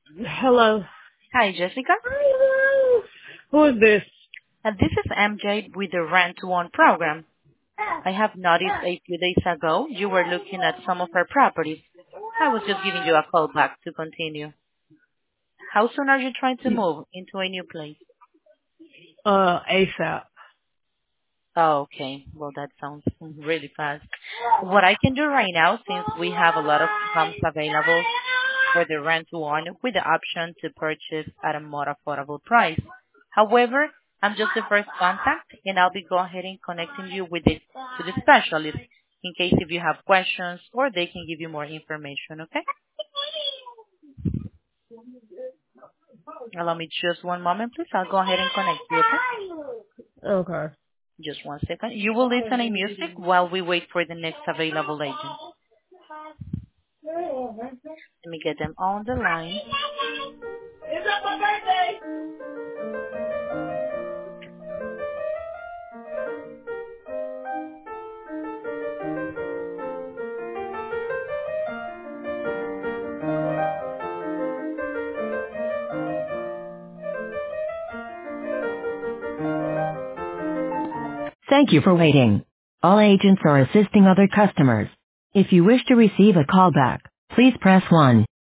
Hello. Hi, Jessica. Who is this? This is MJ with the Rent to Own program. I have noticed a few days ago you were looking at some of our properties. I was just giving you a call back to continue. How soon are you trying to move into a new place? ASAP. Oh, okay. Well, that sounds really fast. What I can do right now, since we have a lot of homes available for the rent to own with the option to purchase at a more affordable price. However, I'm just the first contact, and I'll be go ahead and connecting you with the specialist in case if you have questions or they can give you more information, okay? Allow me just one moment, please. I'll go ahead and connect you, okay? Okay. Just one second. You will listen to music while we wait for the next available agent. Let me get them on the line. Is that my birthday? Thank you for waiting. All agents are assisting other customers. If you wish to receive a callback, please press 1.